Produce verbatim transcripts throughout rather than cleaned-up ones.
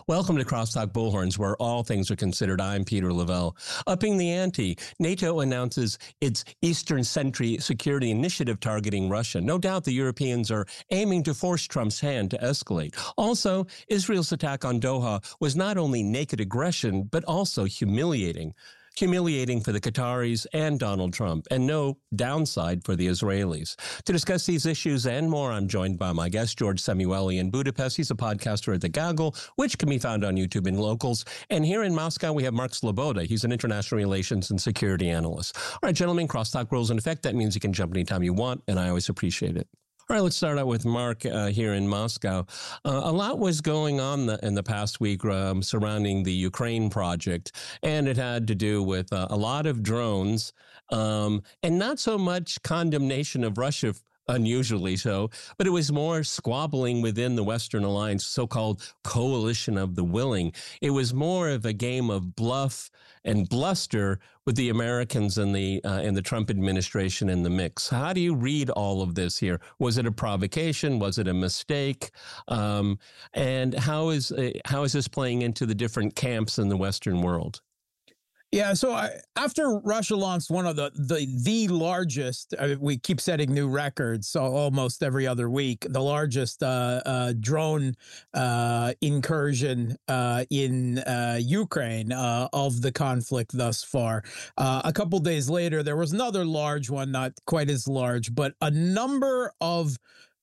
Welcome to Crosstalk Bullhorns, where all things are considered. I'm Peter Lavelle. Upping the ante, NATO announces its Eastern Sentry security initiative targeting Russia. No doubt the Europeans are aiming to force Trump's hand to escalate. Also, Israel's attack on Doha was not only naked aggression, but also humiliating. Humiliating for the Qataris and Donald Trump, and no downside for the Israelis. To discuss these issues and more, I'm joined by my guest, George Samueli in Budapest. He's a podcaster at The Gaggle, which can be found on YouTube and Locals. And here in Moscow, we have Mark Sloboda. He's an international relations and security analyst. All right, gentlemen, crosstalk rules in effect. That means you can jump anytime you want, and I always appreciate it. All right, let's start out with Mark uh, here in Moscow. Uh, a lot was going on the, in the past week um, surrounding the Ukraine project, and it had to do with uh, a lot of drones um, and not so much condemnation of Russia, unusually so, but it was more squabbling within the Western Alliance, so-called coalition of the willing. It was more of a game of bluff and bluster with the Americans and the uh, and the Trump administration in the mix. How do you read all of this here? Was it a provocation? Was it a mistake? Um, and how is uh, how is this playing into the different camps in the Western world? Yeah, so I, after Russia launched one of the the, the largest, uh, we keep setting new records so almost every other week, the largest uh, uh, drone uh, incursion uh, in uh, Ukraine uh, of the conflict thus far. Uh, a couple days later, there was another large one, not quite as large, but a number of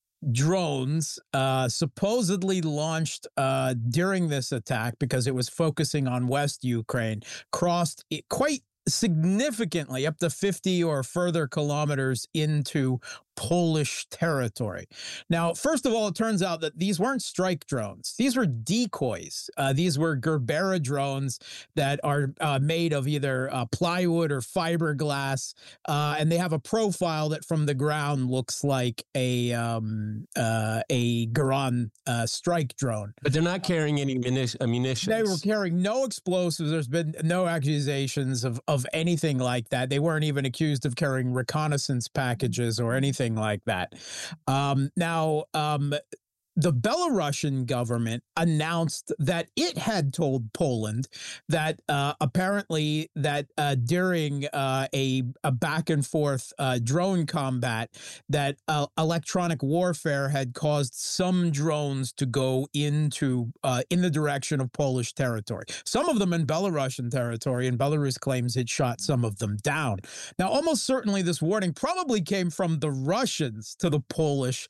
drones uh, supposedly launched uh, during this attack because it was focusing on West Ukraine, crossed it quite significantly up to fifty or further kilometers into Polish territory. Now, first of all, it turns out that these weren't strike drones. These were decoys. Uh, these were Gerbera drones that are uh, made of either uh, plywood or fiberglass, uh, and they have a profile that from the ground looks like a um, uh, a Garan uh, strike drone. But they're not carrying any munitions. They were carrying no explosives. There's been no accusations of, of anything like that. They weren't even accused of carrying reconnaissance packages or anything like that. Um, now, um, the Belarusian government announced that it had told Poland that uh, apparently that uh, during uh, a, a back and forth uh, drone combat, that uh, electronic warfare had caused some drones to go into uh, in the direction of Polish territory. Some of them in Belarusian territory, and Belarus claims it shot some of them down. Now, almost certainly this warning probably came from the Russians to the Polish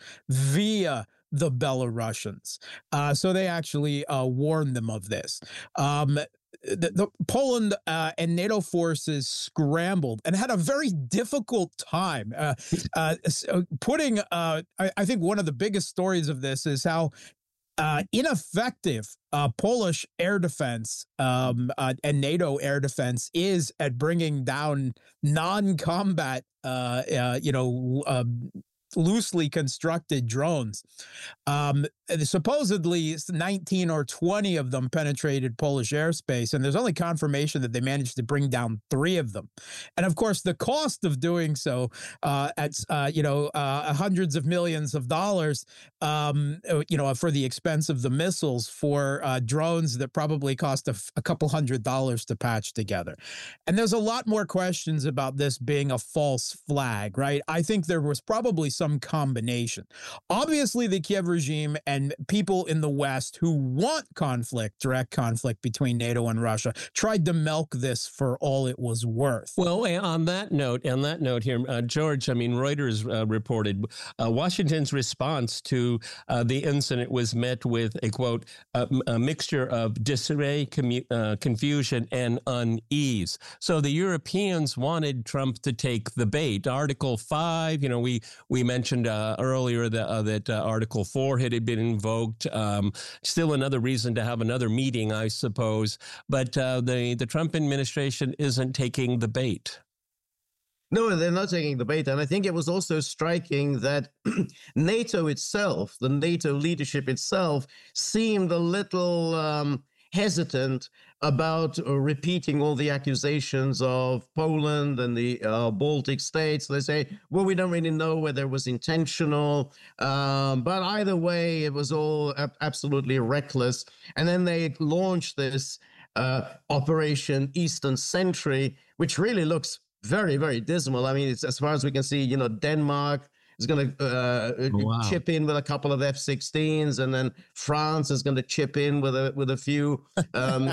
via the Belarusians. Uh, so they actually uh, warned them of this. Um, the, the Poland uh, and NATO forces scrambled and had a very difficult time uh, uh, putting, uh, I, I think one of the biggest stories of this is how Uh, ineffective uh, Polish air defense um, uh, and NATO air defense is at bringing down non-combat, uh, uh, you know, uh, loosely constructed drones. Um, supposedly nineteen or twenty of them penetrated Polish airspace, and there's only confirmation that they managed to bring down three of them. And of course, the cost of doing so uh, at, uh, you know, uh, hundreds of millions of dollars, um, you know, for the expense of the missiles for uh, drones that probably cost a, a couple hundred dollars to patch together. And there's a lot more questions about this being a false flag, right? I think there was probably some combination. Obviously, the Kiev regime and people in the West who want conflict, direct conflict between NATO and Russia, tried to milk this for all it was worth. Well, on that note, on that note here, uh, George, I mean, Reuters uh, reported uh, Washington's response to uh, the incident was met with a, quote, a, a mixture of disarray, commu- uh, confusion, and unease. So the Europeans wanted Trump to take the bait. Article five, you know, we we mentioned uh, earlier that, uh, that uh, Article four had been invoked. Um, still another reason to have another meeting, I suppose. But uh, the, the Trump administration isn't taking the bait. No, they're not taking the bait. And I think it was also striking that NATO itself, the NATO leadership itself, seemed a little um, hesitant about uh, repeating all the accusations of Poland and the uh, Baltic states. They say, well, we don't really know whether it was intentional, um, but either way, it was all ab- absolutely reckless. And then they launched this uh, Operation Eastern Sentry, which really looks very, very dismal. I mean, it's, as far as we can see, you know, Denmark is going to uh, wow. chip in with a couple of F sixteens, and then France is going to chip in with a with a few um,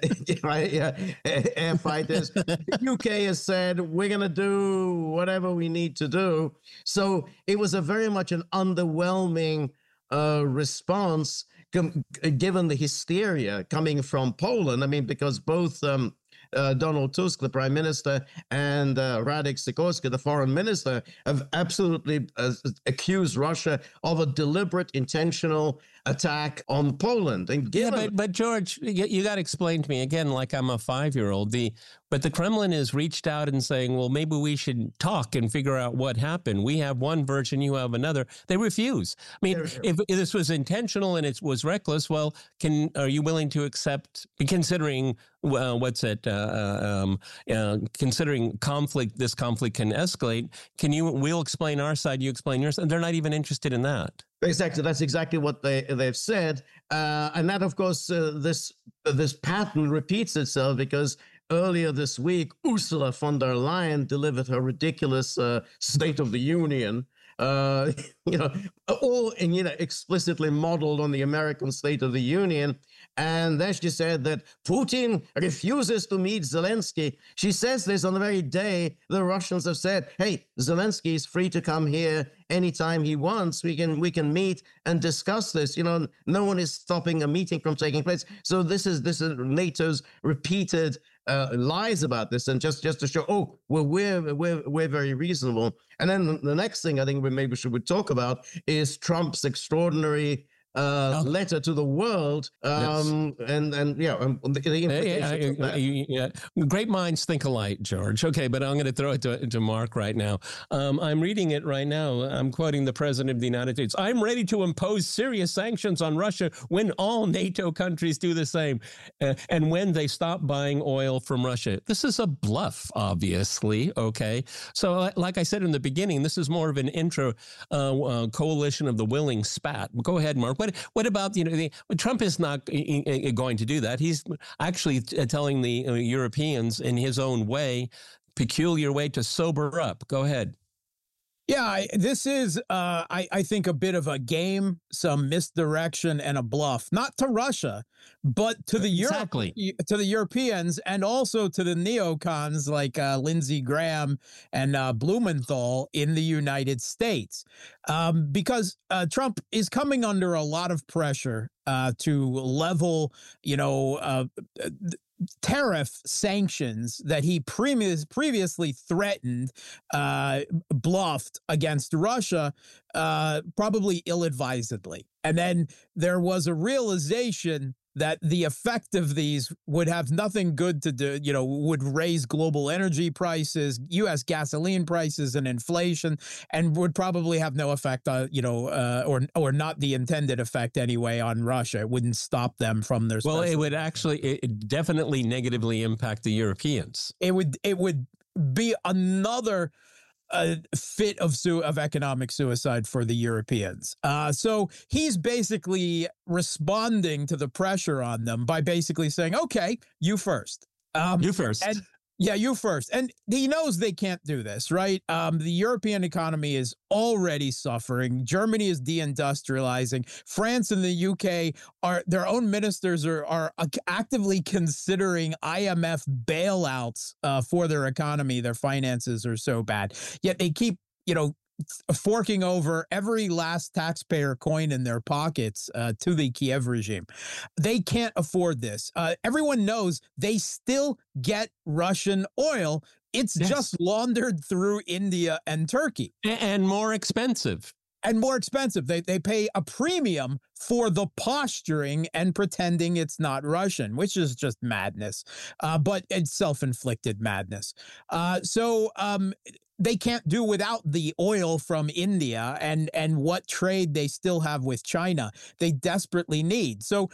air fighters. The U K has said we're going to do whatever we need to do. So it was a very much an underwhelming uh, response, com- given the hysteria coming from Poland. I mean, because both. Um, Uh, Donald Tusk, the prime minister, and uh, Radek Sikorski, the foreign minister, have absolutely uh, accused Russia of a deliberate, intentional attack on Poland. And given- yeah, but, but George, you, you got to explain to me again, like I'm a five-year-old. The but the Kremlin has reached out and saying, well, maybe we should talk and figure out what happened. We have one version, you have another. They refuse. I mean, if, if this was intentional and it was reckless, well, can are you willing to accept, considering uh, what's it, uh, um, uh, considering conflict, this conflict can escalate? Can you? We'll explain our side, you explain yours, and they're not even interested in that. Exactly, that's exactly what they they've said, uh, and that, of course, uh, this uh, this pattern repeats itself because earlier this week, Ursula von der Leyen delivered her ridiculous uh, State of the Union, uh, you know, all and you know explicitly modeled on the American State of the Union. And then she said that Putin refuses to meet Zelensky. She says this on the very day the Russians have said, hey, Zelensky is free to come here anytime he wants. We can we can meet and discuss this. You know, no one is stopping a meeting from taking place. So this is this is NATO's repeated uh, lies about this, and just just to show, oh, well, we're we're we're very reasonable. And then the next thing I think we maybe should talk about is Trump's extraordinary Uh, oh. letter to the world, um, yes. and and yeah, um, the, the implications yeah, yeah, yeah, yeah. Great minds think alike, George. Okay, but I'm going to throw it to, to Mark right now. Um, I'm reading it right now. I'm quoting the President of the United States. I'm ready to impose serious sanctions on Russia when all NATO countries do the same, uh, and when they stop buying oil from Russia. This is a bluff, obviously. Okay, so like I said in the beginning, this is more of an intro uh, uh, coalition of the willing spat. Go ahead, Mark. What what about, you know, the, Trump is not going to do that. He's actually telling the Europeans in his own way, peculiar way, to sober up. Go ahead. Yeah, this is, uh, I, I think, a bit of a game, some misdirection, and a bluff, not to Russia, but to the exactly. Euro- to the Europeans, and also to the neocons like uh, Lindsey Graham and uh, Blumenthal in the United States, um, because uh, Trump is coming under a lot of pressure uh, to level, you know, uh, tariff sanctions that he previous, previously threatened, uh, bluffed against Russia, uh, probably ill-advisedly. And then there was a realization that the effect of these would have nothing good to do, you know, would raise global energy prices, U S gasoline prices, and inflation, and would probably have no effect on, you know, uh, or or not the intended effect anyway on Russia. It wouldn't stop them from their. Well, it would actually, it definitely negatively impact the Europeans. It would, it would be another a fit of su- of economic suicide for the Europeans. Uh, so he's basically responding to the pressure on them by basically saying, okay, you first. Um, you first. And yeah, you first. And he knows they can't do this, right? Um, the European economy is already suffering. Germany is deindustrializing. France and the U K are, their own ministers are, are actively considering I M F bailouts uh, for their economy. Their finances are so bad. Yet they keep, you know, forking over every last taxpayer coin in their pockets uh, to the Kiev regime. They can't afford this. Uh, everyone knows they still get Russian oil. It's yes. just laundered through India and Turkey. And more expensive. And more expensive. They they pay a premium for the posturing and pretending it's not Russian, which is just madness. Uh, but it's self-inflicted madness. Uh, so um, they can't do without the oil from India and, and what trade they still have with China. They desperately need. So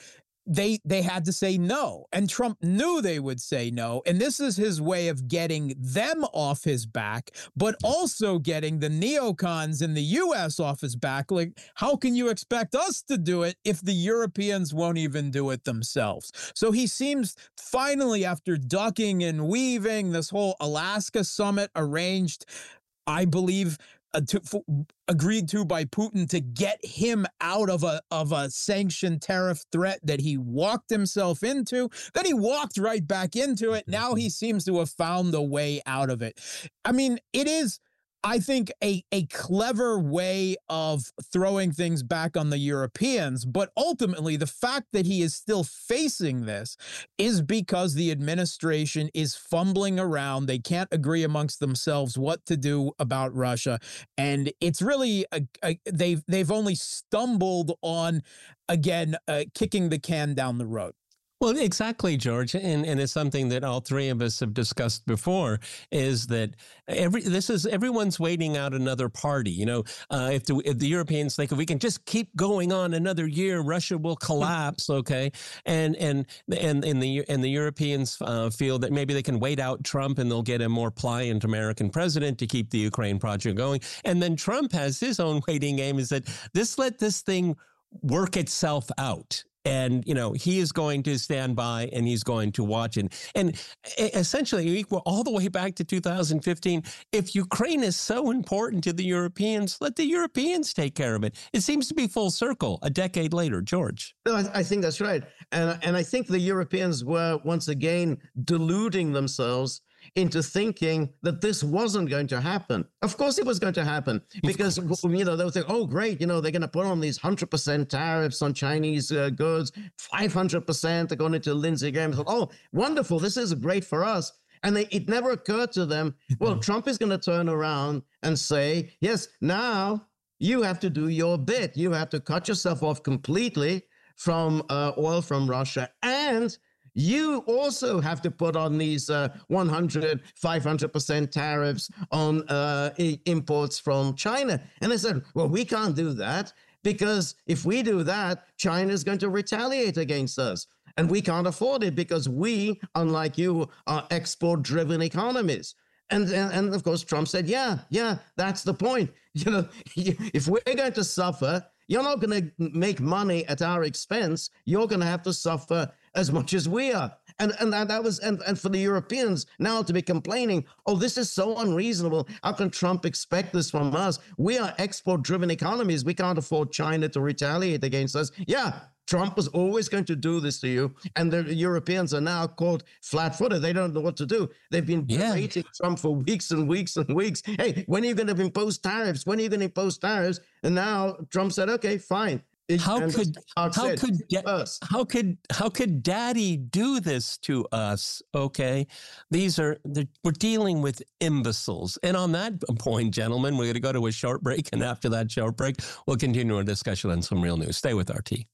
they they had to say no. And Trump knew they would say no. And this is his way of getting them off his back, but also getting the neocons in the U S off his back. Like, how can you expect us to do it if the Europeans won't even do it themselves? So he seems finally, after ducking and weaving, this whole Alaska summit arranged, I believe, Uh, to, f- agreed to by Putin to get him out of a of a sanctioned tariff threat that he walked himself into. Then he walked right back into it. Now he seems to have found a way out of it. I mean, it is, I think, a, a clever way of throwing things back on the Europeans. But ultimately, the fact that he is still facing this is because the administration is fumbling around. They can't agree amongst themselves what to do about Russia. And it's really, a, a, they've, they've only stumbled on, again, uh, kicking the can down the road. Well, exactly, George, and and it's something that all three of us have discussed before. Is that every this is everyone's waiting out another party. You know, uh, if, the, if the Europeans think if we can just keep going on another year, Russia will collapse. Okay, and and and and the and the Europeans uh, feel that maybe they can wait out Trump and they'll get a more pliant American president to keep the Ukraine project going. And then Trump has his own waiting game. Is that this let this thing work itself out? And, you know, he is going to stand by and he's going to watch it. And essentially, equal all the way back to two thousand fifteen, if Ukraine is so important to the Europeans, let the Europeans take care of it. It seems to be full circle a decade later, George. No, I, I think that's right. And, and I think the Europeans were once again deluding themselves into thinking that this wasn't going to happen. Of course it was going to happen because, you know, they would think, oh, great, you know, they're going to put on these one hundred percent tariffs on Chinese uh, goods, five hundred percent according to Lindsey Graham. Oh, wonderful, this is great for us. And they, it never occurred to them, well, Trump is going to turn around and say, yes, now you have to do your bit. You have to cut yourself off completely from uh, oil from Russia, and you also have to put on these uh, one hundred, five hundred percent tariffs on uh, imports from China. And they said, well, we can't do that because if we do that, China is going to retaliate against us. And we can't afford it because we, unlike you, are export-driven economies. And, and, and of course, Trump said, yeah, yeah, that's the point. You know, if we're going to suffer, you're not going to make money at our expense. You're going to have to suffer as much as we are. And and that, that was and, and for the Europeans now to be complaining, oh, this is so unreasonable. How can Trump expect this from us? We are export-driven economies. We can't afford China to retaliate against us. Yeah, Trump was always going to do this to you. And the Europeans are now caught flat-footed. They don't know what to do. They've been berating yeah. Trump for weeks and weeks and weeks. Hey, when are you going to impose tariffs? When are you going to impose tariffs? And now Trump said, okay, fine. How could how said, could how could how could Daddy do this to us? Okay, these are we're dealing with imbeciles. And on that point, gentlemen, we're going to go to a short break, and after that short break, we'll continue our discussion on some real news. Stay with R T.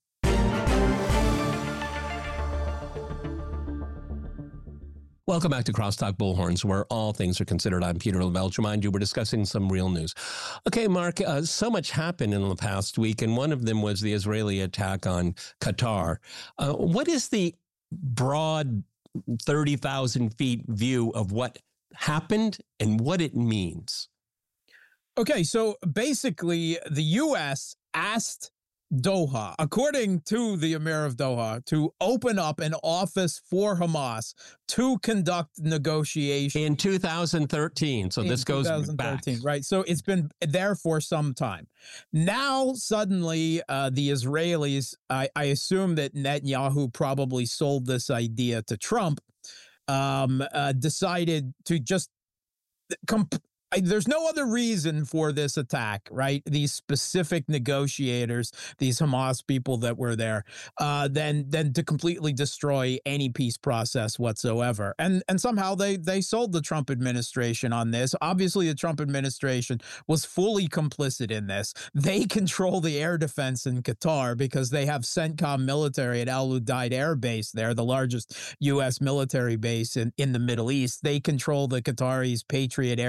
Welcome back to Crosstalk Bullhorns, where all things are considered. I'm Peter Lavelle. To remind you, we're discussing some real news. Okay, Mark, uh, so much happened in the past week, and one of them was the Israeli attack on Qatar. Uh, what is the broad thirty thousand feet view of what happened and what it means? Okay, so basically, the U S asked Doha, according to the Emir of Doha, to open up an office for Hamas to conduct negotiations. In two thousand thirteen, so this goes back. Right, so it's been there for some time. Now, suddenly, uh, the Israelis, I, I assume that Netanyahu probably sold this idea to Trump, um, uh, decided to just comp- I, there's no other reason for this attack, right? These specific negotiators, these Hamas people that were there, uh, than than to completely destroy any peace process whatsoever. And and somehow they they sold the Trump administration on this. Obviously, the Trump administration was fully complicit in this. They control the air defense in Qatar because they have CENTCOM military at Al Udeid Air Base there, the largest U S military base in, in the Middle East. They control the Qataris' Patriot air defense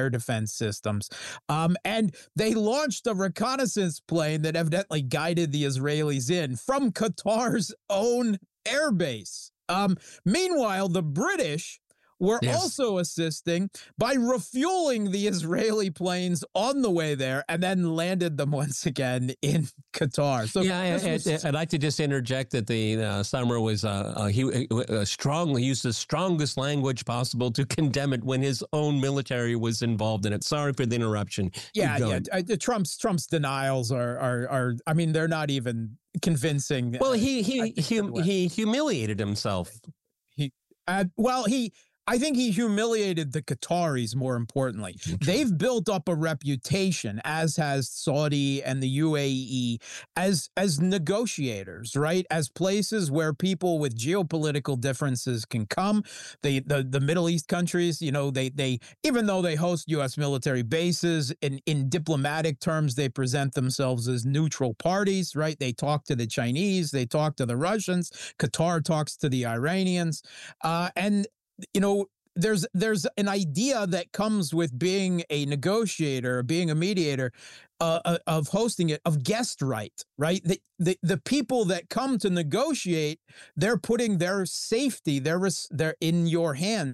defense systems. Um, and they launched a reconnaissance plane that evidently guided the Israelis in from Qatar's own airbase. Um, meanwhile, the British were yes. also assisting by refueling the Israeli planes on the way there and then landed them once again in Qatar. So yeah, I, was... I, I'd like to just interject that the uh, Summer was uh, uh, he uh, strongly used the strongest language possible to condemn it when his own military was involved in it. Sorry for the interruption. Yeah, yeah. I, Trump's Trump's denials are are are. I mean, they're not even convincing. Well, he he he, he humiliated himself. He uh, well he. I think he humiliated the Qataris, more importantly. They've built up a reputation, as has Saudi and the U A E, as, as negotiators, right? As places where people with geopolitical differences can come. They, the, the Middle East countries, you know, they, they even though they host U S military bases, in, in diplomatic terms, they present themselves as neutral parties, right? They talk to the Chinese, they talk to the Russians, Qatar talks to the Iranians, uh, and you know, there's there's an idea that comes with being a negotiator, being a mediator, uh, of hosting it, of guest right, right? The, the the people that come to negotiate, they're putting their safety, their their in your hand,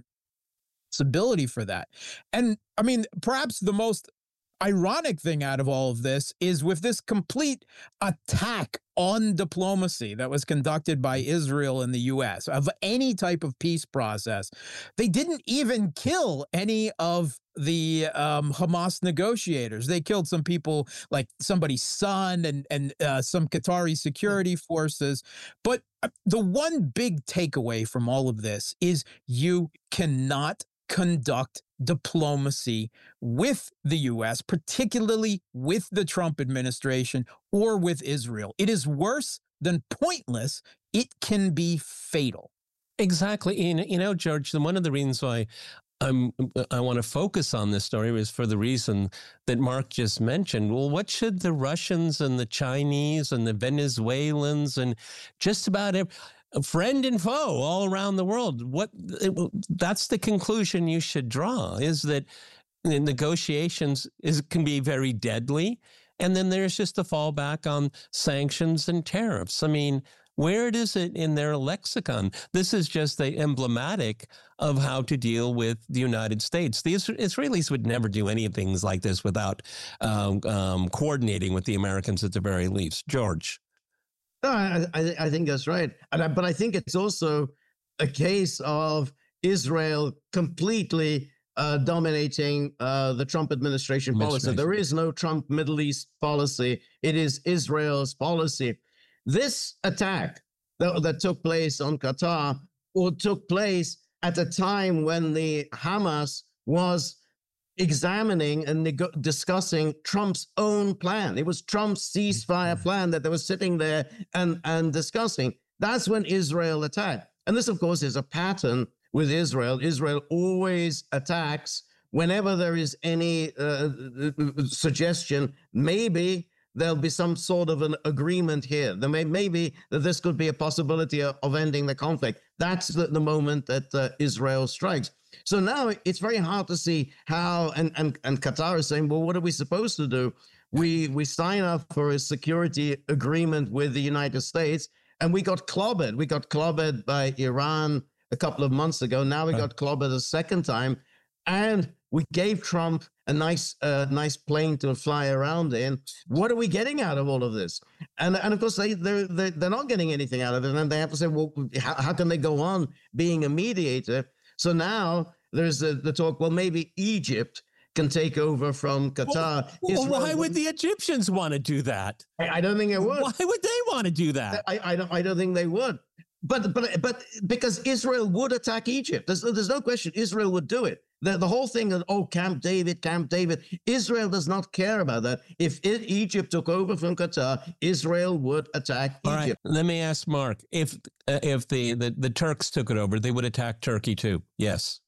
ability for that. And I mean, perhaps the most ironic thing out of all of this is with this complete attack on diplomacy that was conducted by Israel and the U S of any type of peace process, they didn't even kill any of the um, Hamas negotiators. They killed some people, like somebody's son and, and uh, some Qatari security forces. But the one big takeaway from all of this is you cannot conduct diplomacy with the U S, particularly with the Trump administration or with Israel. It is worse than pointless. It can be fatal. Exactly. You know, you know George, one of the reasons why I'm, I want to focus on this story is for the reason that Mark just mentioned. Well, what should the Russians and the Chinese and the Venezuelans and just about every friend and foe all around the world, what that's the conclusion you should draw, is that the negotiations is can be very deadly, and then there's just a fallback on sanctions and tariffs. I mean, where is it in their lexicon? This is just the emblematic of how to deal with the United States. The Israelis would never do any things like this without um, um, coordinating with the Americans at the very least. George. No, I, I, I think that's right. And I, but I think it's also a case of Israel completely uh, dominating uh, the Trump administration, administration policy. There is no Trump Middle East policy. It is Israel's policy. This attack that, that took place on Qatar or took place at a time when the Hamas was examining and discussing Trump's own plan. It was Trump's ceasefire plan that they were sitting there and, and discussing. That's when Israel attacked. And this, of course, is a pattern with Israel. Israel always attacks whenever there is any uh, suggestion, maybe there'll be some sort of an agreement here. There may maybe that this could be a possibility of, of ending the conflict. That's the, the moment that uh, Israel strikes. So now it's very hard to see how, and, and, and Qatar is saying, well, what are we supposed to do? We, we sign up for a security agreement with the United States, and we got clobbered. We got clobbered by Iran a couple of months ago. Now we got clobbered a second time. And we gave Trump a nice, uh, nice plane to fly around in. What are we getting out of all of this? And and of course they they're they're, they're not getting anything out of it, and they have to say, well, how, how can they go on being a mediator? So now there's the, the talk. Well, maybe Egypt can take over from Qatar. Well, well, why would the Egyptians want to do that? I, I don't think it would. Why would they want to do that? I, I don't. I don't think they would. But but but because Israel would attack Egypt. There's there's no question Israel would do it. The, the whole thing of, oh, Camp David, Camp David, Israel does not care about that. If it, Egypt took over from Qatar, Israel would attack All Egypt. Right. Let me ask Mark, if uh, if the, the, the Turks took it over, they would attack Turkey too, yes?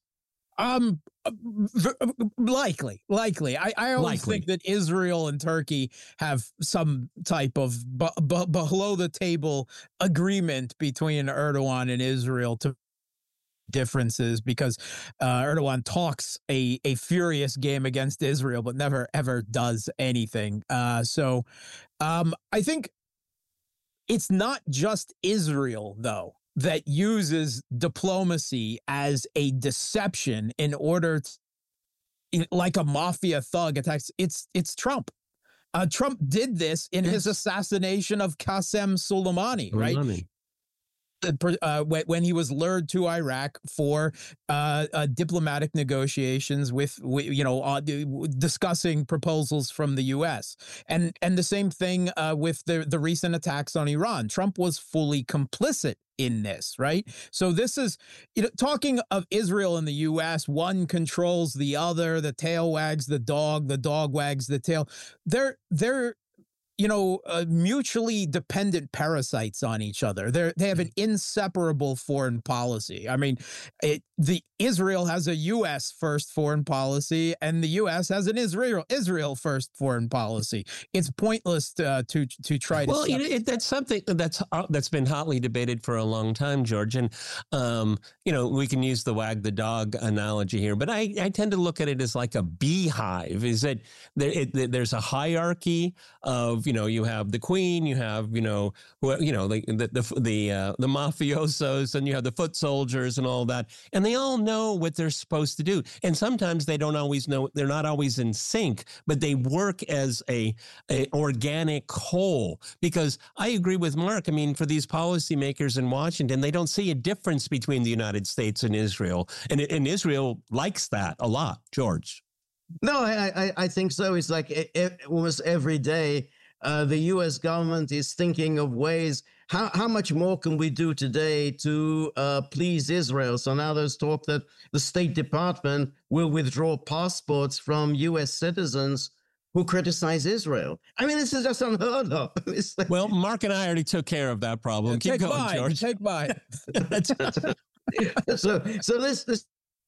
Um, likely, likely. I, I always likely. think that Israel and Turkey have some type of b- b- below the table agreement between Erdogan and Israel to differences because uh, Erdogan talks a a furious game against Israel, but never ever does anything. Uh, so um, I think it's not just Israel, though, that uses diplomacy as a deception in order to, like a mafia thug attacks. It's it's Trump. Uh, Trump did this in yes. his assassination of Qasem Soleimani, right? Soleimani. Uh, when he was lured to Iraq for uh, uh, diplomatic negotiations with, with you know, uh, discussing proposals from the U S and and the same thing uh, with the the recent attacks on Iran. Trump was fully complicit in this, right? So this is, you know, talking of Israel and the U S, one controls the other, the tail wags the dog, the dog wags the tail. They're they're you know, uh, mutually dependent parasites on each other. They they have an inseparable foreign policy. I mean, it, the Israel has a U S first foreign policy, and the U S has an Israel Israel first foreign policy. It's pointless to to, to try to. Well, it, it, that's something that's uh, that's been hotly debated for a long time, George. And um, you know, we can use the wag the dog analogy here, but I, I tend to look at it as like a beehive. Is that there, it, there's a hierarchy of, you know, you have the queen, you have, you know, you know, the the the the, uh, the mafiosos, and you have the foot soldiers and all that, and they all know what they're supposed to do. And sometimes they don't always know; they're not always in sync, but they work as a, a organic whole. Because I agree with Mark. I mean, for these policymakers in Washington, they don't see a difference between the United States and Israel, and and Israel likes that a lot, George. No, I I, I think so. It's like it, it, almost every day. Uh, the U S government is thinking of ways, how, how much more can we do today to uh, please Israel? So now there's talk that the State Department will withdraw passports from U S citizens who criticize Israel. I mean, this is just unheard of. Like, well, Mark and I already took care of that problem. Yeah, Keep take going, mine, George. Take mine. so, so this, this,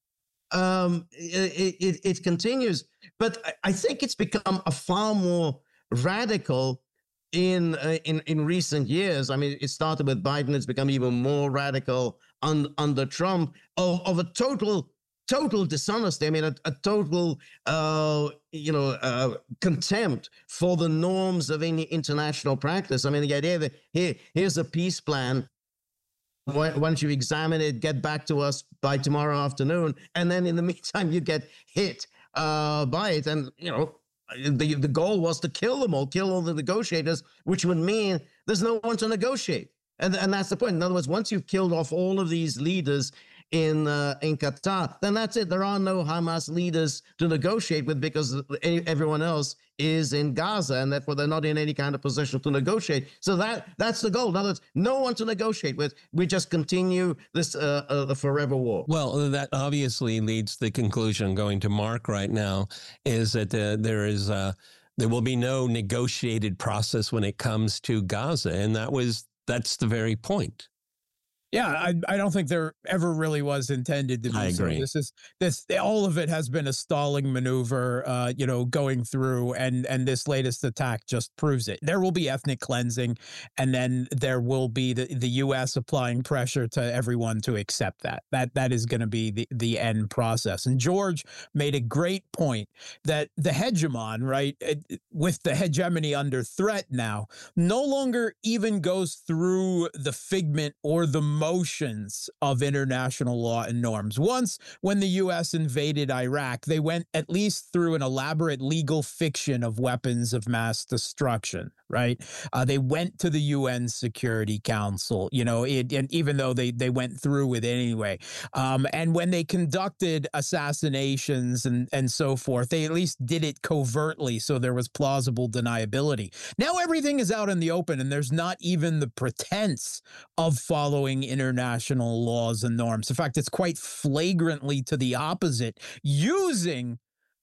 um, it, it, it continues, but I, I think it's become a far more radical in uh, in in recent years. I mean, it started with Biden. It's become even more radical un, under Trump of, of a total total dishonesty. I mean, a, a total uh, you know uh, contempt for the norms of any international practice. I mean, the idea that here here's a peace plan. Once you examine it, get back to us by tomorrow afternoon, and then in the meantime, you get hit uh, by it, and you know. The, the goal was to kill them all, kill all the negotiators, which would mean there's no one to negotiate. And, and that's the point. In other words, once you've killed off all of these leaders in uh, in Qatar, then that's it. There are no Hamas leaders to negotiate with because everyone else is in Gaza, and therefore they're not in any kind of position to negotiate. So that that's the goal. In other words, no one to negotiate with. We just continue this uh, uh, the forever war. Well, that obviously leads to the conclusion going to Mark right now is that uh, there is uh, there will be no negotiated process when it comes to Gaza, and that was that's the very point. Yeah, I, I don't think there ever really was intended to be. I agree. So this is this all of it has been a stalling maneuver, uh, you know, going through, and and this latest attack just proves it. There will be ethnic cleansing, and then there will be the, the U S applying pressure to everyone to accept that. That that is going to be the the end process. And George made a great point that the hegemon, right, with the hegemony under threat now, no longer even goes through the figment or the motions of international law and norms. Once, when the U S invaded Iraq, they went at least through an elaborate legal fiction of weapons of mass destruction, right? Uh, they went to the U N Security Council, you know, it, and even though they, they went through with it anyway. Um, and when they conducted assassinations and, and so forth, they at least did it covertly, so there was plausible deniability. Now everything is out in the open, and there's not even the pretense of following international laws and norms. In fact, it's quite flagrantly to the opposite, using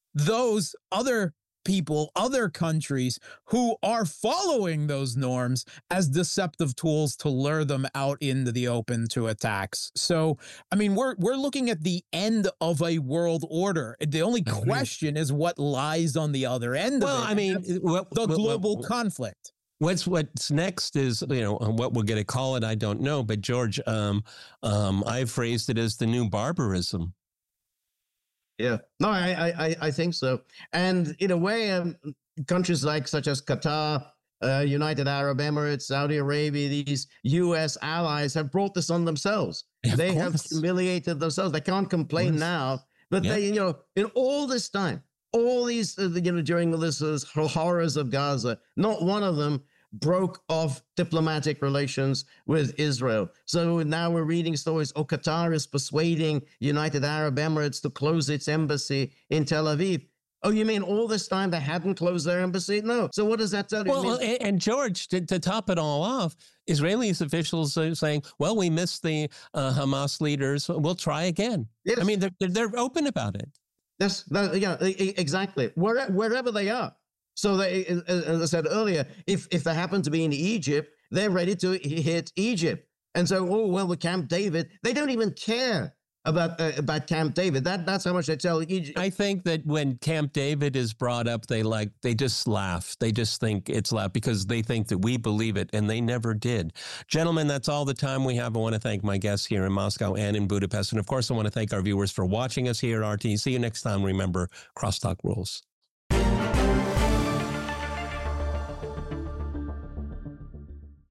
those other people, other countries who are following those norms as deceptive tools to lure them out into the open to attacks. So, I mean, we're we're looking at the end of a world order. The only question is what lies on the other end well, of it. I mean, well, the well, global well, conflict. What's what's next is, you know, what we're going to call it, I don't know. But George, um, um, I've phrased it as the new barbarism. Yeah, no, I, I, I think so. And in a way, um, countries like such as Qatar, uh, United Arab Emirates, Saudi Arabia, these U S allies have brought this on themselves. Of they course. have humiliated themselves. They can't complain now, but Yeah. they, you know, in all this time, all these, uh, you know, during this, this horrors of Gaza, not one of them broke off diplomatic relations with Israel. So now we're reading stories, oh, Qatar is persuading United Arab Emirates to close its embassy in Tel Aviv. Oh, you mean all this time they hadn't closed their embassy? No. So what does that tell you? Well, It means- and, and George, to, to top it all off, Israeli officials are saying, well, we missed the uh, Hamas leaders. We'll try again. Yes. I mean, they're, they're open about it. That's that, yeah, e- e- exactly. Where, wherever they are. So they, as I said earlier, if if they happen to be in Egypt, they're ready to hit Egypt. And so, oh well, with Camp David, they don't even care about uh, about Camp David. That that's how much they tell Egypt. I think that when Camp David is brought up, they like they just laugh. They just think it's laugh because they think that we believe it, and they never did. Gentlemen, that's all the time we have. I want to thank my guests here in Moscow and in Budapest, and of course, I want to thank our viewers for watching us here at R T. See you next time. Remember, crosstalk rules.